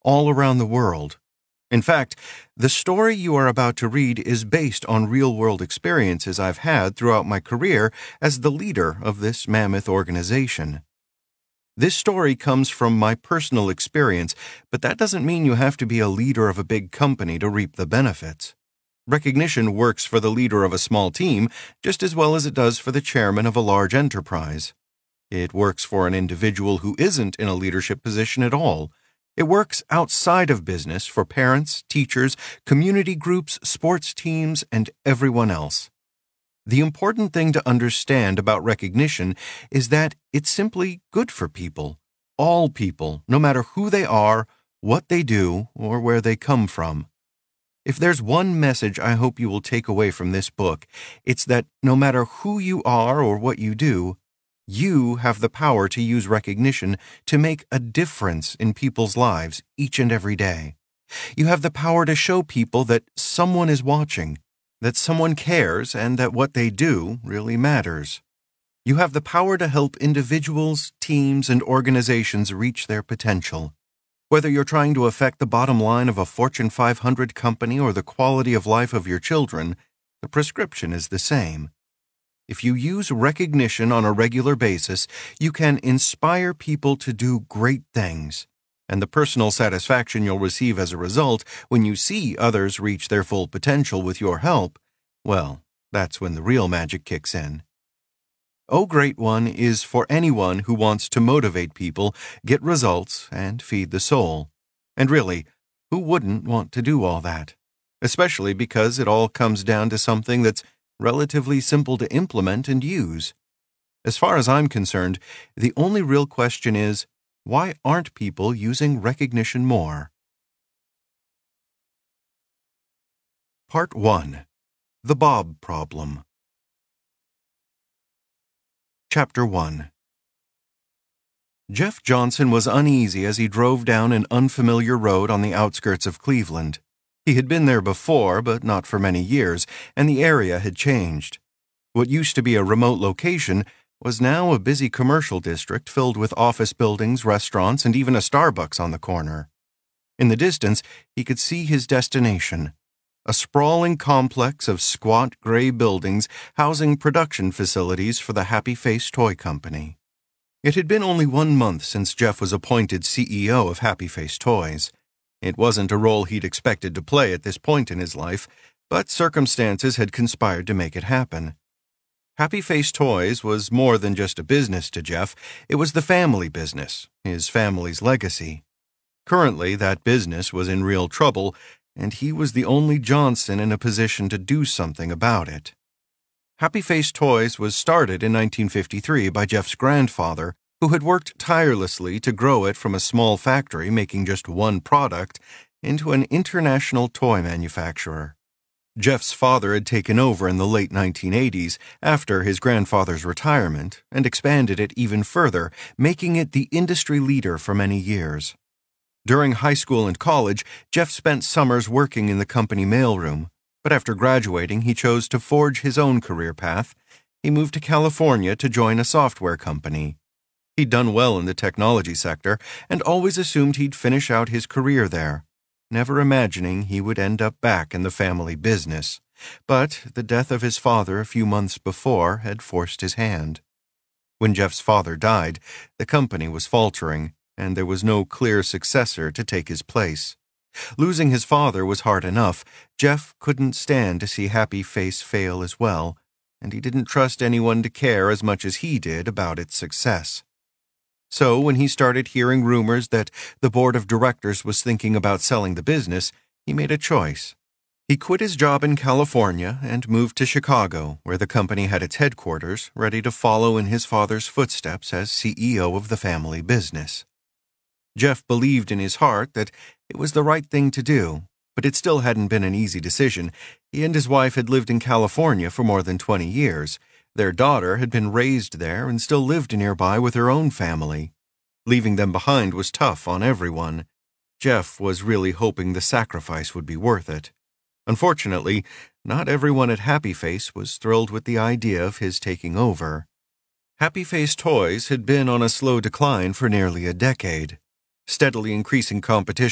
all around the world. In fact, the story you are about to read is based on real-world experiences I've had throughout my career as the leader of this mammoth organization. This story comes from my personal experience, but that doesn't mean you have to be a leader of a big company to reap the benefits. Recognition works for the leader of a small team just as well as it does for the chairman of a large enterprise. It works for an individual who isn't in a leadership position at all. It works outside of business for parents, teachers, community groups, sports teams, and everyone else. The important thing to understand about recognition is that it's simply good for people, all people, no matter who they are, what they do, or where they come from. If there's one message I hope you will take away from this book, it's that no matter who you are or what you do, you have the power to use recognition to make a difference in people's lives each and every day. You have the power to show people that someone is watching, that someone cares, and that what they do really matters. You have the power to help individuals, teams, and organizations reach their potential. Whether you're trying to affect the bottom line of a Fortune 500 company or the quality of life of your children, the prescription is the same. If you use recognition on a regular basis, you can inspire people to do great things. And the personal satisfaction you'll receive as a result when you see others reach their full potential with your help, well, that's when the real magic kicks in. Oh Great One is for anyone who wants to motivate people, get results, and feed the soul. And really, who wouldn't want to do all that? Especially because it all comes down to something that's relatively simple to implement and use. As far as I'm concerned, the only real question is, why aren't people using recognition more? Part 1. The Bob Problem. Chapter 1. Jeff Johnson was uneasy as he drove down an unfamiliar road on the outskirts of Cleveland. He had been there before, but not for many years, and the area had changed. What used to be a remote location was now a busy commercial district filled with office buildings, restaurants, and even a Starbucks on the corner. In the distance, he could see his destination, a sprawling complex of squat gray buildings housing production facilities for the Happy Face Toy Company. It had been only 1 month since Jeff was appointed CEO of Happy Face Toys. It wasn't a role he'd expected to play at this point in his life, but circumstances had conspired to make it happen. Happy Face Toys was more than just a business to Jeff. It was the family business, his family's legacy. Currently, that business was in real trouble, and he was the only Johnson in a position to do something about it. Happy Face Toys was started in 1953 by Jeff's grandfather, who had worked tirelessly to grow it from a small factory making just one product into an international toy manufacturer. Jeff's father had taken over in the late 1980s after his grandfather's retirement and expanded it even further, making it the industry leader for many years. During high school and college, Jeff spent summers working in the company mailroom, but after graduating, he chose to forge his own career path. He moved to California to join a software company. He'd done well in the technology sector and always assumed he'd finish out his career there, never imagining he would end up back in the family business. But the death of his father a few months before had forced his hand. When Jeff's father died, the company was faltering, and there was no clear successor to take his place. Losing his father was hard enough. Jeff couldn't stand to see Happy Face fail as well, and he didn't trust anyone to care as much as he did about its success. So when he started hearing rumors that the board of directors was thinking about selling the business, he made a choice. He quit his job in California and moved to Chicago, where the company had its headquarters, ready to follow in his father's footsteps as CEO of the family business. Jeff believed in his heart that it was the right thing to do, but it still hadn't been an easy decision. He and his wife had lived in California for more than 20 years. Their daughter had been raised there and still lived nearby with her own family. Leaving them behind was tough on everyone. Jeff was really hoping the sacrifice would be worth it. Unfortunately, not everyone at Happy Face was thrilled with the idea of his taking over. Happy Face Toys had been on a slow decline for nearly a decade. Steadily increasing competition